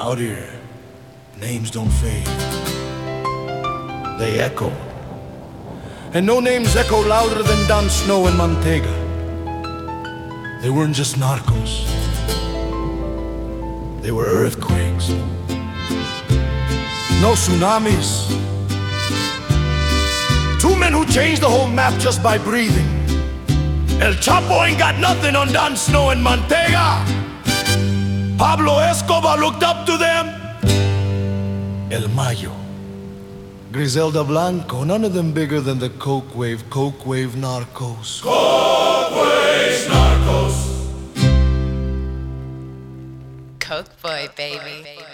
Out here, names don't fade. They echo. And no names echo louder than Don Snow and Montega. They weren't just narcos. They were earthquakes. No tsunamis. Two men who changed the whole map just by breathing. El Chapo ain't got nothing on Don Snow and Montega. Pablo Escobar looked up to them. El Mayo, Griselda Blanco, none of them bigger than the Coke Wave narcos. Coke Wave narcos. Coke boy, baby.